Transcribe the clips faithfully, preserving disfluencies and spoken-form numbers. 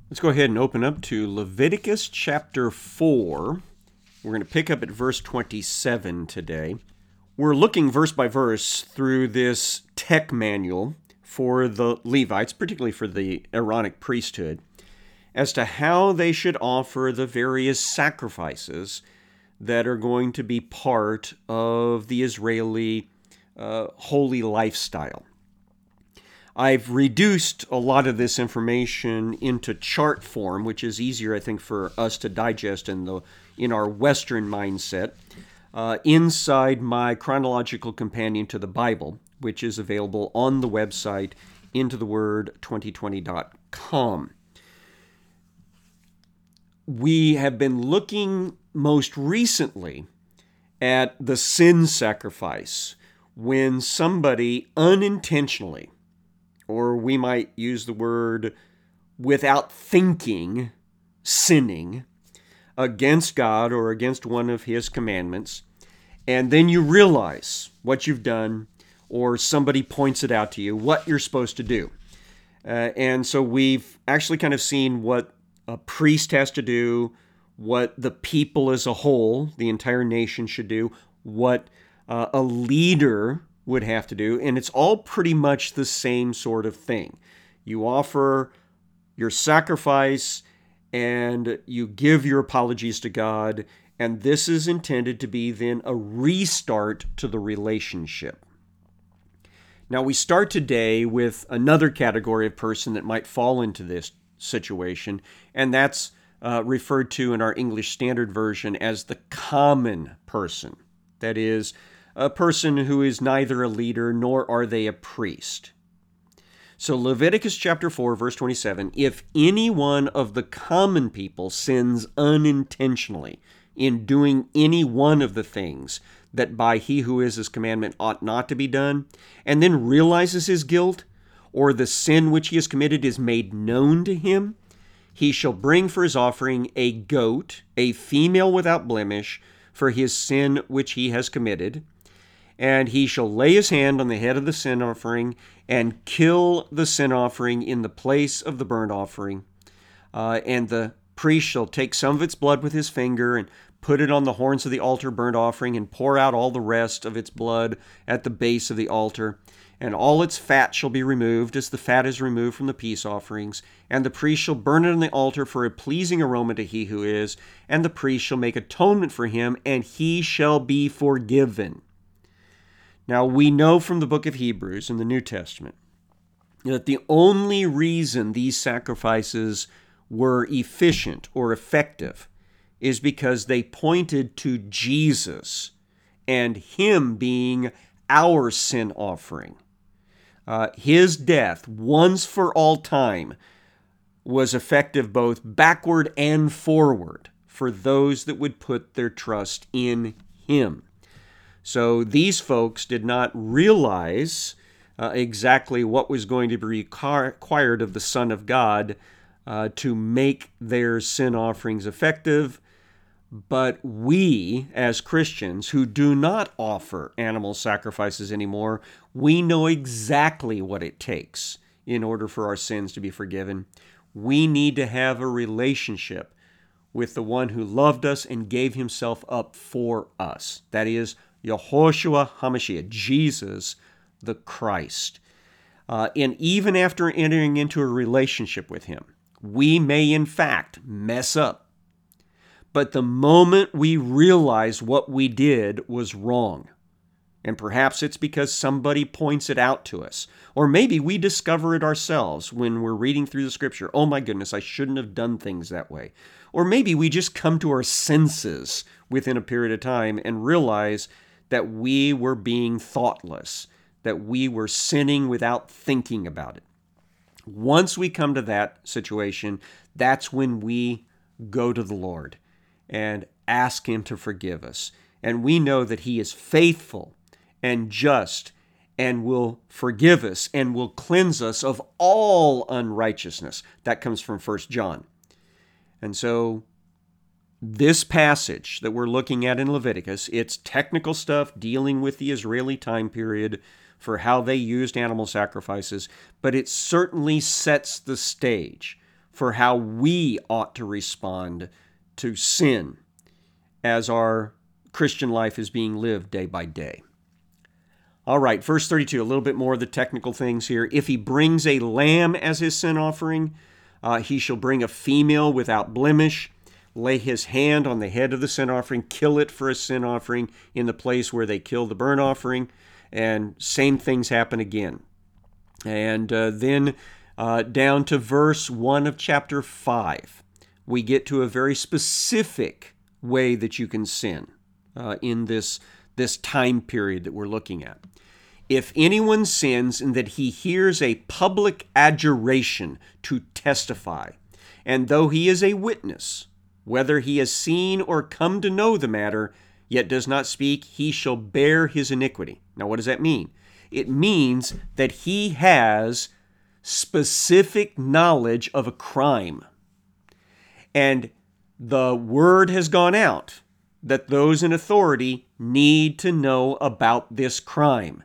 Let's go ahead and open up to Leviticus chapter four. We're going to pick up at verse twenty-seven today. We're looking verse by verse through this tech manual for the Levites, particularly for the Aaronic priesthood, as to how they should offer the various sacrifices that are going to be part of the Israeli uh, holy lifestyle. I've reduced a lot of this information into chart form, which is easier, I think, for us to digest in the in our Western mindset, uh, inside my chronological companion to the Bible, which is available on the website into the word twenty twenty dot com. We have been looking most recently at the sin sacrifice when somebody unintentionally, or we might use the word without thinking, sinning against God or against one of His commandments, and then you realize what you've done, or somebody points it out to you, what you're supposed to do. Uh, and so we've actually kind of seen what a priest has to do, what the people as a whole, the entire nation should do, what uh, a leader would have to do, and it's all pretty much the same sort of thing. You offer your sacrifice and you give your apologies to God, and this is intended to be then a restart to the relationship. Now we start today with another category of person that might fall into this situation, and that's uh, referred to in our English Standard Version as the common person. That is, a person who is neither a leader nor are they a priest. So Leviticus chapter four, verse twenty-seven, if any one of the common people sins unintentionally in doing any one of the things that by he who is his commandment ought not to be done, and then realizes his guilt, or the sin which he has committed is made known to him, he shall bring for his offering a goat, a female without blemish, for his sin which he has committed. And he shall lay his hand on the head of the sin offering and kill the sin offering in the place of the burnt offering. Uh, and the priest shall take some of its blood with his finger and put it on the horns of the altar burnt offering and pour out all the rest of its blood at the base of the altar. And all its fat shall be removed as the fat is removed from the peace offerings. And the priest shall burn it on the altar for a pleasing aroma to he who is. And the priest shall make atonement for him, and he shall be forgiven. Now, we know from the book of Hebrews in the New Testament that the only reason these sacrifices were efficient or effective is because they pointed to Jesus and Him being our sin offering. Uh, his death, once for all time, was effective both backward and forward for those that would put their trust in Him. So these folks did not realize uh, exactly what was going to be required of the Son of God uh, to make their sin offerings effective. But we, as Christians who do not offer animal sacrifices anymore, we know exactly what it takes in order for our sins to be forgiven. We need to have a relationship with the one who loved us and gave Himself up for us. That is, Yehoshua HaMashiach, Jesus the Christ. Uh, and even after entering into a relationship with Him, we may in fact mess up. But the moment we realize what we did was wrong, and perhaps it's because somebody points it out to us, or maybe we discover it ourselves when we're reading through the Scripture, oh my goodness, I shouldn't have done things that way. Or maybe we just come to our senses within a period of time and realize that we were being thoughtless, that we were sinning without thinking about it. Once we come to that situation, that's when we go to the Lord and ask Him to forgive us. And we know that He is faithful and just and will forgive us and will cleanse us of all unrighteousness. That comes from First John. And so this passage that we're looking at in Leviticus, it's technical stuff dealing with the Israeli time period for how they used animal sacrifices, but it certainly sets the stage for how we ought to respond to sin as our Christian life is being lived day by day. All right, verse thirty-two, a little bit more of the technical things here. If he brings a lamb as his sin offering, uh, he shall bring a female without blemish, lay his hand on the head of the sin offering, kill it for a sin offering in the place where they kill the burnt offering, and same things happen again. And uh, then uh, down to verse one of chapter five, we get to a very specific way that you can sin uh, in this, this time period that we're looking at. If anyone sins in that he hears a public adjuration to testify, and though he is a witness, whether he has seen or come to know the matter, yet does not speak, he shall bear his iniquity. Now, what does that mean? It means that he has specific knowledge of a crime. And the word has gone out that those in authority need to know about this crime.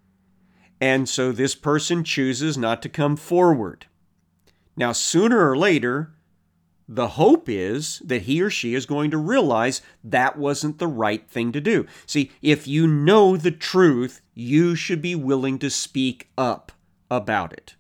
And so this person chooses not to come forward. Now, sooner or later, the hope is that he or she is going to realize that wasn't the right thing to do. See, if you know the truth, you should be willing to speak up about it.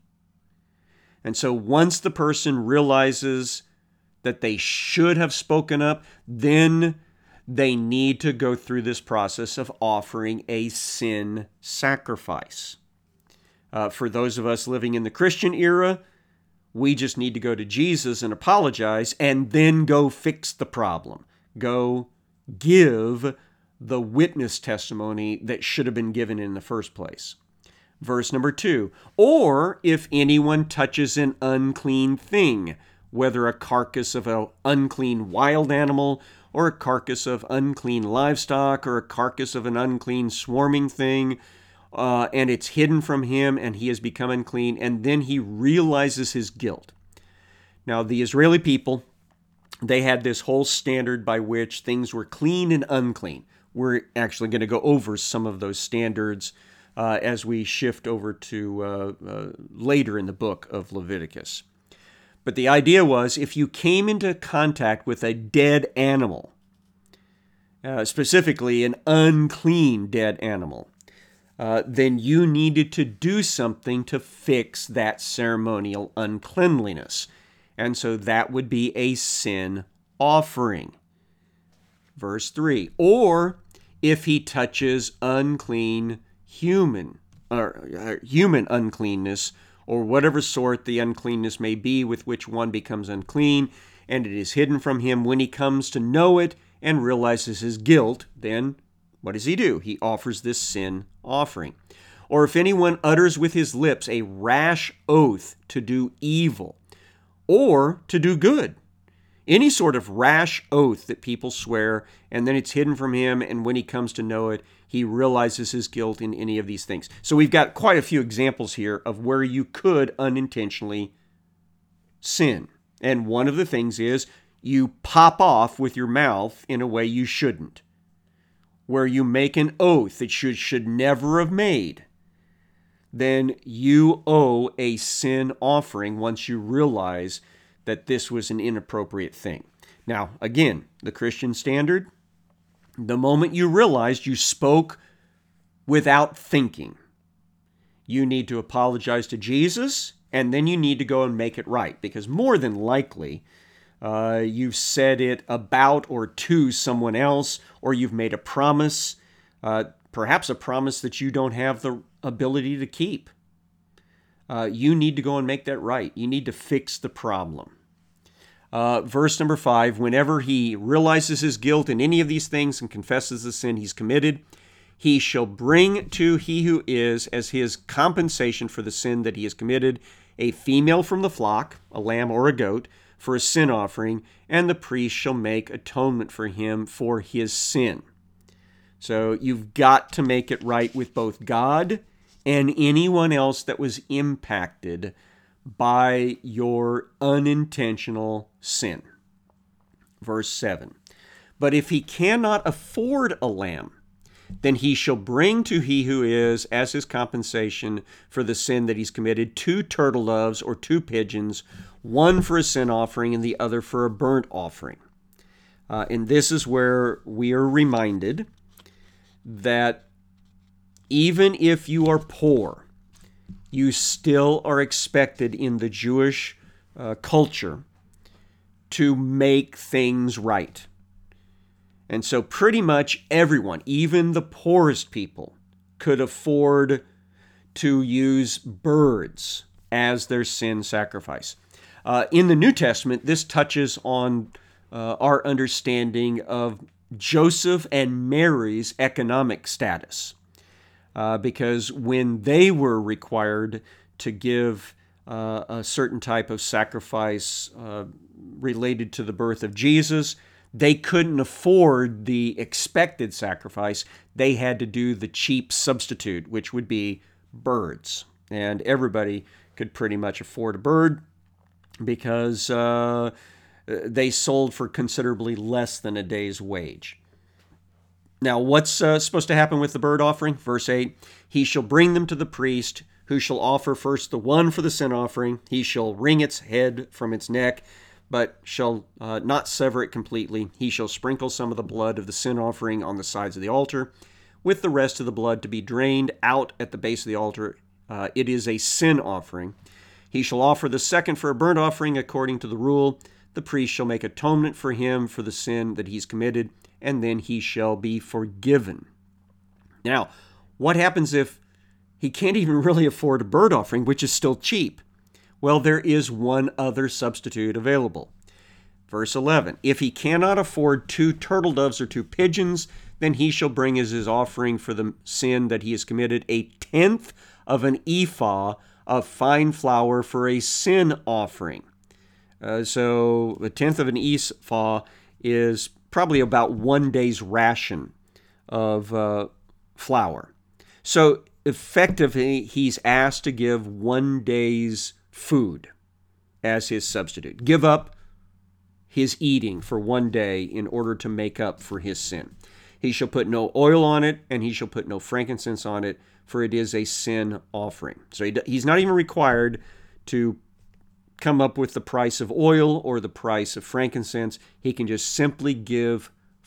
And so once the person realizes that they should have spoken up, then they need to go through this process of offering a sin sacrifice. Uh, for those of us living in the Christian era, we just need to go to Jesus and apologize and then go fix the problem. Go give the witness testimony that should have been given in the first place. Verse number two, or if anyone touches an unclean thing, whether a carcass of an unclean wild animal, or a carcass of unclean livestock, or a carcass of an unclean swarming thing, Uh, and it's hidden from him, and he has become unclean, and then he realizes his guilt. Now, the Israeli people, they had this whole standard by which things were clean and unclean. We're actually going to go over some of those standards uh, as we shift over to uh, uh, later in the book of Leviticus. But the idea was, if you came into contact with a dead animal, uh, specifically an unclean dead animal, Uh, then you needed to do something to fix that ceremonial uncleanliness. And so that would be a sin offering. Verse three, or if he touches unclean human, or uh, human uncleanness, or whatever sort the uncleanness may be with which one becomes unclean, and it is hidden from him, when he comes to know it and realizes his guilt, then what does he do? He offers this sin offering. Or if anyone utters with his lips a rash oath to do evil or to do good, any sort of rash oath that people swear, and then it's hidden from him, and when he comes to know it, he realizes his guilt in any of these things. So we've got quite a few examples here of where you could unintentionally sin. And one of the things is you pop off with your mouth in a way you shouldn't, where you make an oath that you should never have made. Then you owe a sin offering once you realize that this was an inappropriate thing. Now, again, the Christian standard, the moment you realized you spoke without thinking, you need to apologize to Jesus, and then you need to go and make it right, because more than likely, uh, you've said it about or to someone else, or you've made a promise, uh, perhaps a promise that you don't have the ability to keep. Uh, you need to go and make that right. You need to fix the problem. Uh, verse number five, whenever he realizes his guilt in any of these things and confesses the sin he's committed, he shall bring to he who is, as his compensation for the sin that he has committed, a female from the flock, a lamb or a goat, for a sin offering, and the priest shall make atonement for him for his sin. So you've got to make it right with both God and anyone else that was impacted by your unintentional sin. Verse seven, but if he cannot afford a lamb, Then he shall bring to he who is, as his compensation for the sin that he's committed, two turtle doves or two pigeons, one for a sin offering and the other for a burnt offering. Uh, and this is where we are reminded that even if you are poor, you still are expected in the Jewish uh, culture to make things right. And so pretty much everyone, even the poorest people, could afford to use birds as their sin sacrifice. Uh, in the New Testament, this touches on uh, our understanding of Joseph and Mary's economic status. Uh, because when they were required to give uh, a certain type of sacrifice uh, related to the birth of Jesus, they couldn't afford the expected sacrifice. They had to do the cheap substitute, which would be birds. And everybody could pretty much afford a bird because uh, they sold for considerably less than a day's wage. Now, what's uh, supposed to happen with the bird offering? Verse eight, he shall bring them to the priest, who shall offer first the one for the sin offering. He shall wring its head from its neck, but shall uh, not sever it completely. He shall sprinkle some of the blood of the sin offering on the sides of the altar, with the rest of the blood to be drained out at the base of the altar. Uh, it is a sin offering. He shall offer the second for a burnt offering according to the rule. The priest shall make atonement for him for the sin that he's committed, and then he shall be forgiven. Now, what happens if he can't even really afford a burnt offering, which is still cheap? Well, there is one other substitute available. Verse eleven, if he cannot afford two turtle doves or two pigeons, then he shall bring as his offering for the sin that he has committed a tenth of an ephah of fine flour for a sin offering. Uh, so a tenth of an ephah is probably about one day's ration of uh, flour. So effectively, he's asked to give one day's food as his substitute. Give up his eating for one day in order to make up for his sin. He shall put no oil on it, and he shall put no frankincense on it, for it is a sin offering. So he, he's not even required to come up with the price of oil or the price of frankincense. He can just simply give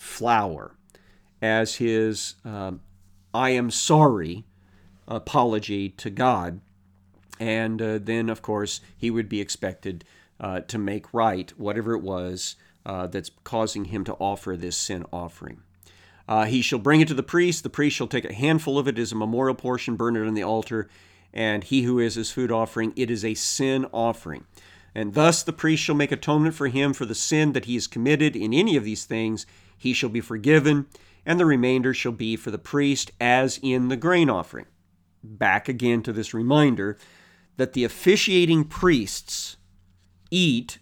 flour as his um, I am sorry apology to God. And uh, then, of course, he would be expected uh, to make right whatever it was uh, that's causing him to offer this sin offering. Uh, he shall bring it to the priest. The priest shall take a handful of it as a memorial portion, burn it on the altar, and he who is his food offering, it is a sin offering. And thus the priest shall make atonement for him for the sin that he has committed in any of these things. He shall be forgiven, and the remainder shall be for the priest, as in the grain offering. Back again to this reminder that the officiating priests eat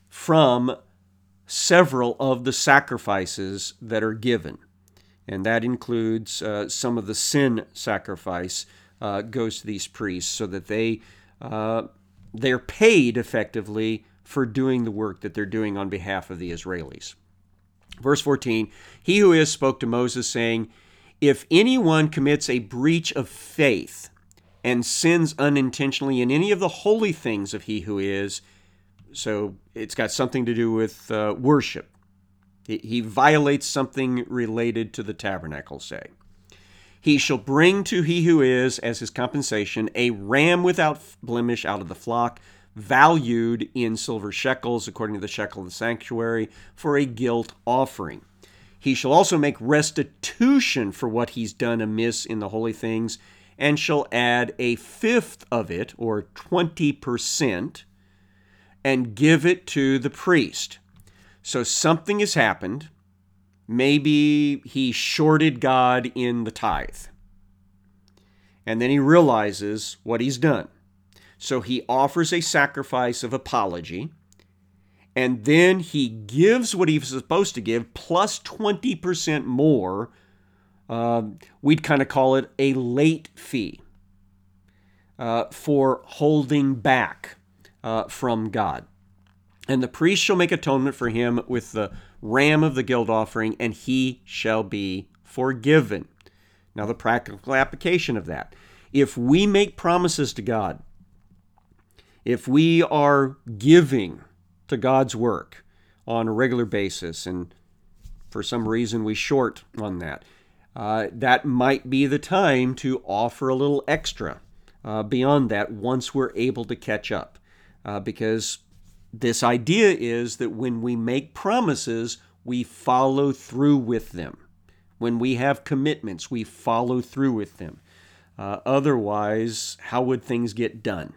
from several of the sacrifices that are given. And that includes uh, some of the sin sacrifice uh, goes to these priests so that they, uh, they're paid effectively for doing the work that they're doing on behalf of the Israelis. Verse fourteen, he who is spoke to Moses, saying, if anyone commits a breach of faith and sins unintentionally in any of the holy things of he who is, so it's got something to do with uh, worship. He, he violates something related to the tabernacle, say. He shall bring to he who is, as his compensation, a ram without blemish out of the flock, valued in silver shekels, according to the shekel of the sanctuary, for a guilt offering. He shall also make restitution for what he's done amiss in the holy things, and shall add a fifth of it, or twenty percent, and give it to the priest. So something has happened. Maybe he shorted God in the tithe. And then he realizes what he's done. So he offers a sacrifice of apology, and then he gives what he was supposed to give, plus twenty percent more. Uh, we'd kind of call it a late fee uh, for holding back uh, from God. And the priest shall make atonement for him with the ram of the guilt offering, and he shall be forgiven. Now, the practical application of that. If we make promises to God, if we are giving to God's work on a regular basis, and for some reason we short on that, uh, that might be the time to offer a little extra uh, beyond that once we're able to catch up. Uh, because this idea is that when we make promises, we follow through with them. When we have commitments, we follow through with them. Uh, otherwise, how would things get done?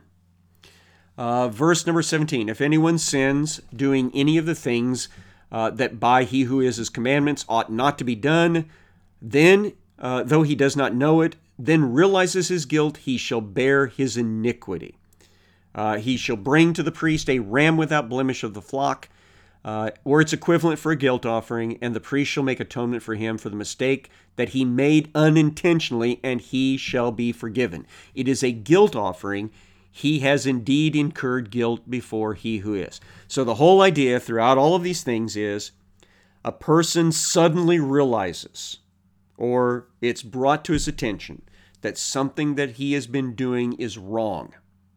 Uh, verse number seventeen, if anyone sins doing any of the things uh, that by he who is his commandments ought not to be done, then, uh, though he does not know it, then realizes his guilt, he shall bear his iniquity. Uh, he shall bring to the priest a ram without blemish of the flock, uh, or its equivalent for a guilt offering, and the priest shall make atonement for him for the mistake that he made unintentionally, and he shall be forgiven. It is a guilt offering. He has indeed incurred guilt before he who is. So the whole idea throughout all of these things is a person suddenly realizes, or it's brought to his attention, that something that he has been doing is wrong.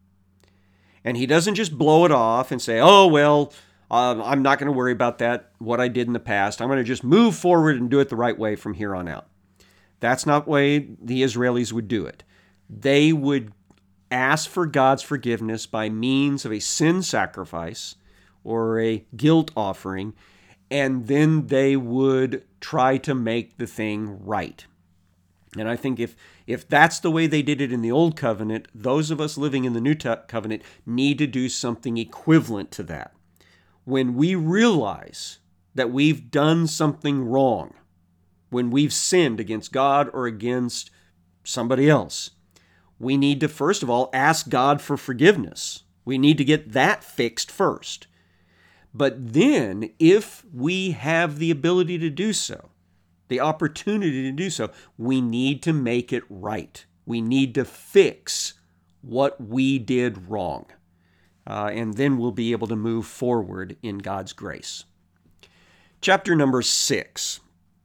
And he doesn't just blow it off and say, oh, well, um, I'm not going to worry about that, what I did in the past. I'm going to just move forward and do it the right way from here on out. That's not the way the Israelis would do it. They would ask for God's forgiveness by means of a sin sacrifice or a guilt offering, and then they would try to make the thing right. And I think if if that's the way they did it in the Old Covenant, those of us living in the New Covenant need to do something equivalent to that. When we realize that we've done something wrong, when we've sinned against God or against somebody else, we need to, first of all, ask God for forgiveness. We need to get that fixed first. But then, if we have the ability to do so, the opportunity to do so, we need to make it right. We need to fix what we did wrong. Uh, and then we'll be able to move forward in God's grace. Chapter number six.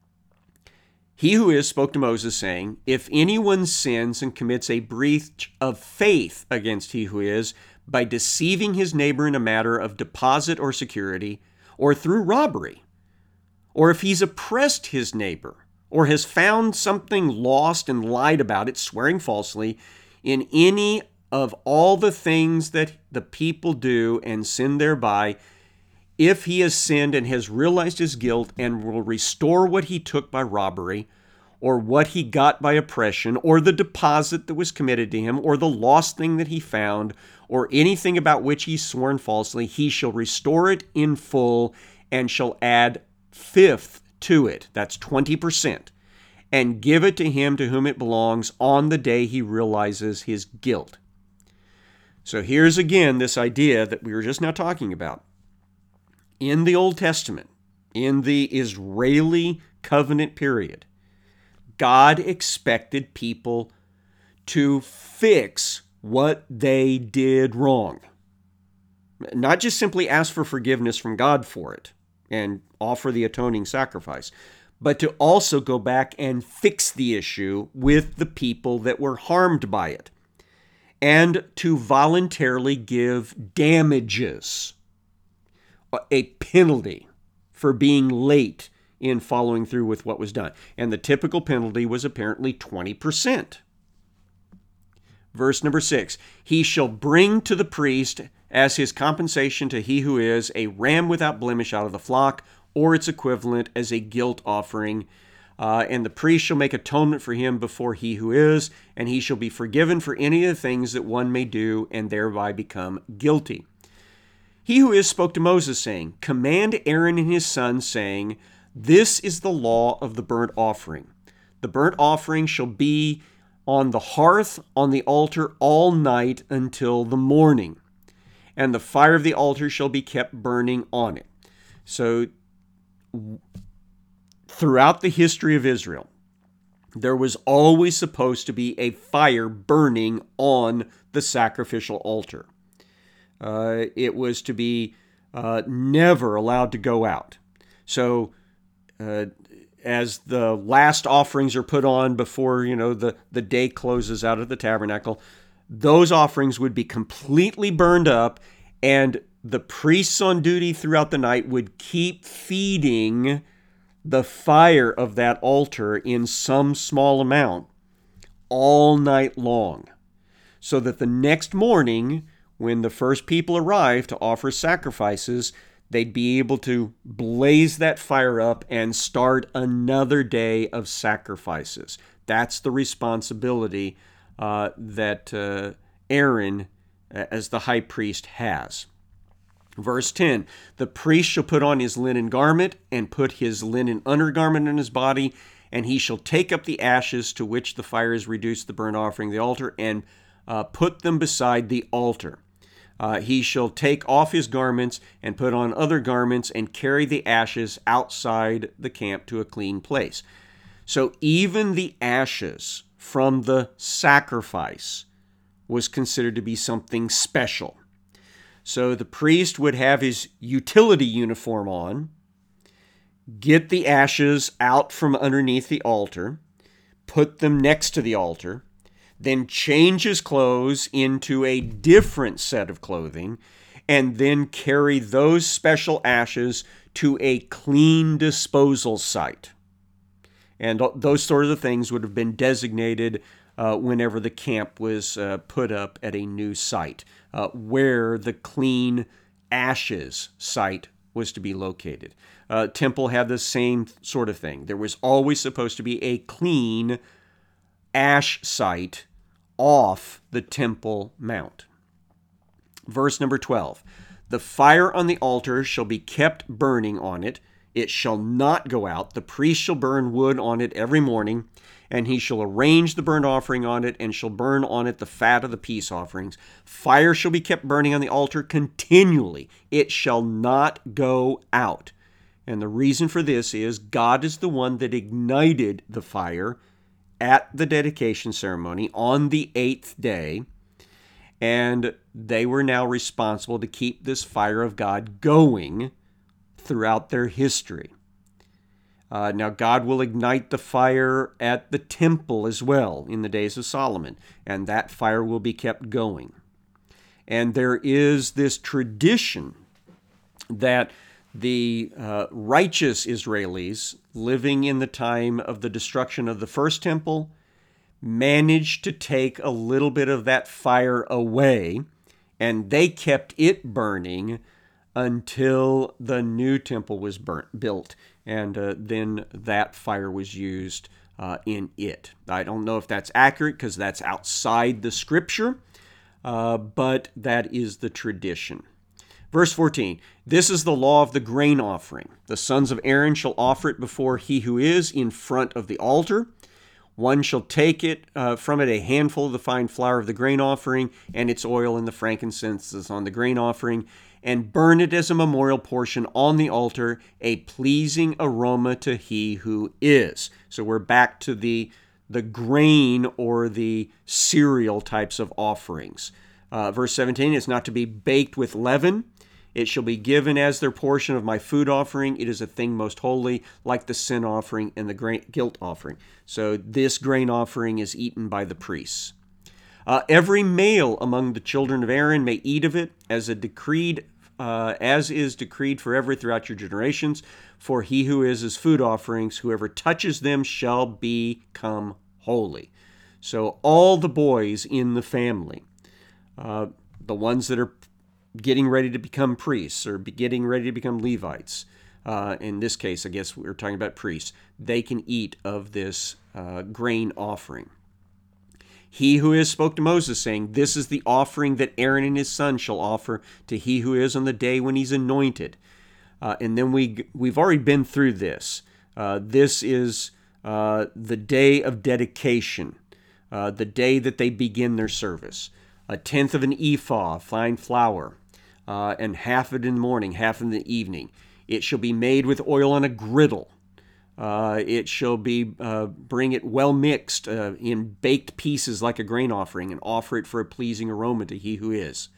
He who is spoke to Moses, saying, if anyone sins and commits a breach of faith against he who is, by deceiving his neighbor in a matter of deposit or security, or through robbery, or if he's oppressed his neighbor, or has found something lost and lied about it, swearing falsely, in any of all the things that the people do and sin thereby, if he has sinned and has realized his guilt and will restore what he took by robbery, or what he got by oppression, or the deposit that was committed to him, or the lost thing that he found, or anything about which he's sworn falsely, he shall restore it in full and shall add fifth to it, that's twenty percent, and give it to him to whom it belongs on the day he realizes his guilt. So here's again this idea that we were just now talking about. In the Old Testament, in the Israeli covenant period, God expected people to fix what they did wrong. Not just simply ask for forgiveness from God for it and offer the atoning sacrifice, but to also go back and fix the issue with the people that were harmed by it, and to voluntarily give damages, a penalty for being late in following through with what was done. And the typical penalty was apparently twenty percent. Verse number six, he shall bring to the priest as his compensation to he who is a ram without blemish out of the flock, or its equivalent as a guilt offering. Uh, and the priest shall make atonement for him before he who is, and he shall be forgiven for any of the things that one may do and thereby become guilty. He who is spoke to Moses, saying, command Aaron and his sons, saying, this is the law of the burnt offering. The burnt offering shall be on the hearth on the altar all night until the morning, and the fire of the altar shall be kept burning on it. So, throughout the history of Israel, there was always supposed to be a fire burning on the sacrificial altar. Uh, it was to be uh, never allowed to go out. So, uh, as the last offerings are put on before, you know, the, the day closes out of the tabernacle, those offerings would be completely burned up, and the priests on duty throughout the night would keep feeding the fire of that altar in some small amount all night long, so that the next morning, when the first people arrive to offer sacrifices, they'd be able to blaze that fire up and start another day of sacrifices. That's the responsibility uh, that uh, Aaron, as the high priest, has. Verse ten, the priest shall put on his linen garment and put his linen undergarment on his body, and he shall take up the ashes to which the fire is reduced, the burnt offering, the altar, and uh, put them beside the altar. Uh, he shall take off his garments and put on other garments and carry the ashes outside the camp to a clean place. So even the ashes from the sacrifice was considered to be something special. So the priest would have his utility uniform on, get the ashes out from underneath the altar, put them next to the altar, then change his clothes into a different set of clothing, and then carry those special ashes to a clean disposal site. And those sorts of things would have been designated uh, whenever the camp was uh, put up at a new site, uh, where the clean ashes site was to be located. Uh, temple had the same sort of thing. There was always supposed to be a clean ash site off the Temple Mount. Verse number twelve, the fire on the altar shall be kept burning on it. It shall not go out. The priest shall burn wood on it every morning, and he shall arrange the burnt offering on it, and shall burn on it the fat of the peace offerings. Fire shall be kept burning on the altar continually. It shall not go out. And the reason for this is God is the one that ignited the fire at the dedication ceremony on the eighth day, and they were now responsible to keep this fire of God going throughout their history. Uh, now, God will ignite the fire at the temple as well in the days of Solomon, and that fire will be kept going. And there is this tradition that the uh, righteous Israelis living in the time of the destruction of the first temple managed to take a little bit of that fire away, and they kept it burning until the new temple was burnt, built, and uh, then that fire was used uh, in it. I don't know if that's accurate because that's outside the scripture, uh, but that is the tradition. Verse fourteen, this is the law of the grain offering. The sons of Aaron shall offer it before he who is in front of the altar. One shall take it uh, from it a handful of the fine flour of the grain offering, and its oil and the frankincense is on the grain offering, and burn it as a memorial portion on the altar, a pleasing aroma to he who is. So we're back to the, the grain or the cereal types of offerings. Uh, verse seventeen, it's not to be baked with leaven. It shall be given as their portion of my food offering. It is a thing most holy, like the sin offering and the grain, guilt offering. So this grain offering is eaten by the priests. Uh, every male among the children of Aaron may eat of it, as a decreed, uh, as is decreed forever throughout your generations. For he who is his food offerings, whoever touches them shall become holy. So all the boys in the family, uh, the ones that are getting ready to become priests or getting ready to become Levites, uh, in this case, I guess we're talking about priests, they can eat of this uh, grain offering. He who is spoke to Moses, saying, this is the offering that Aaron and his son shall offer to he who is on the day when he's anointed. Uh, and then we, we've already been through this. Uh, this is uh, the day of dedication, uh, the day that they begin their service. A tenth of an ephah, fine flour, uh, and half of it in the morning, half in the evening. It shall be made with oil on a griddle. Uh, it shall be, uh, bring it well mixed uh, in baked pieces like a grain offering, and offer it for a pleasing aroma to he who is.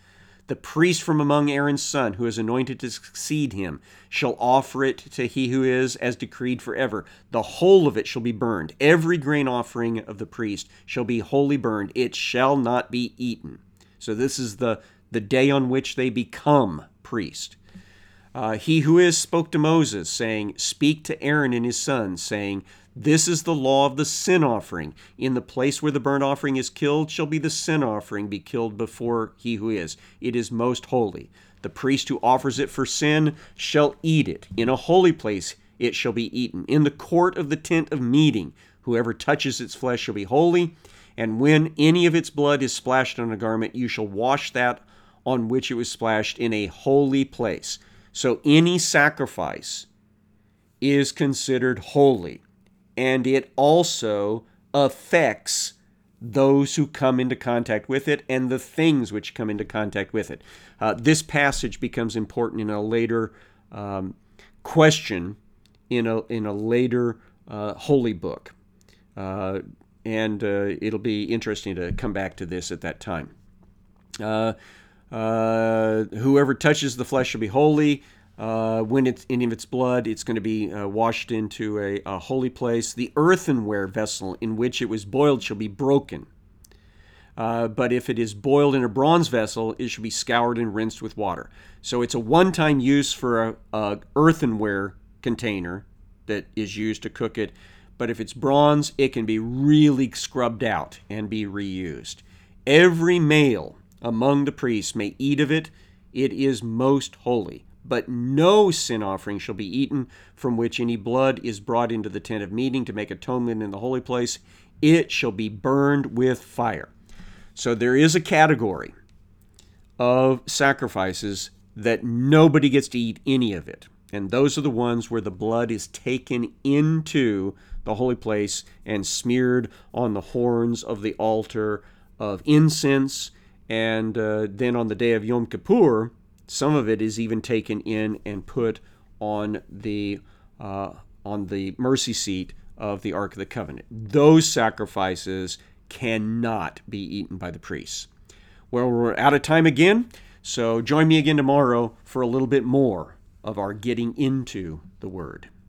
The priest from among Aaron's son, who is anointed to succeed him, shall offer it to he who is, as decreed forever. The whole of it shall be burned. Every grain offering of the priest shall be wholly burned. It shall not be eaten. So this is the, the day on which they become priest. Uh, he who is spoke to Moses, saying, Speak to Aaron and his sons, saying, This is the law of the sin offering. In the place where the burnt offering is killed shall be the sin offering be killed before he who is. It is most holy. The priest who offers it for sin shall eat it. In a holy place it shall be eaten. In the court of the tent of meeting, whoever touches its flesh shall be holy. And when any of its blood is splashed on a garment, you shall wash that on which it was splashed in a holy place. So any sacrifice is considered holy, and it also affects those who come into contact with it and the things which come into contact with it. Uh, this passage becomes important in a later um, question in a in a later uh, holy book, uh, and uh, it'll be interesting to come back to this at that time. Uh, Uh, whoever touches the flesh shall be holy. Uh, when it's any of its blood, it's going to be uh, washed into a, a holy place. The earthenware vessel in which it was boiled shall be broken. Uh, but if it is boiled in a bronze vessel, it shall be scoured and rinsed with water. So it's a one-time use for a, a earthenware container that is used to cook it. But if it's bronze, it can be really scrubbed out and be reused. Every male among the priests may eat of it. It is most holy. But no sin offering shall be eaten from which any blood is brought into the tent of meeting to make atonement in the holy place. It shall be burned with fire. So there is a category of sacrifices that nobody gets to eat any of it. And those are the ones where the blood is taken into the holy place and smeared on the horns of the altar of incense. And uh, then on the day of Yom Kippur, some of it is even taken in and put on the uh, on the mercy seat of the Ark of the Covenant. Those sacrifices cannot be eaten by the priests. Well, we're out of time again, so join me again tomorrow for a little bit more of our getting into the Word.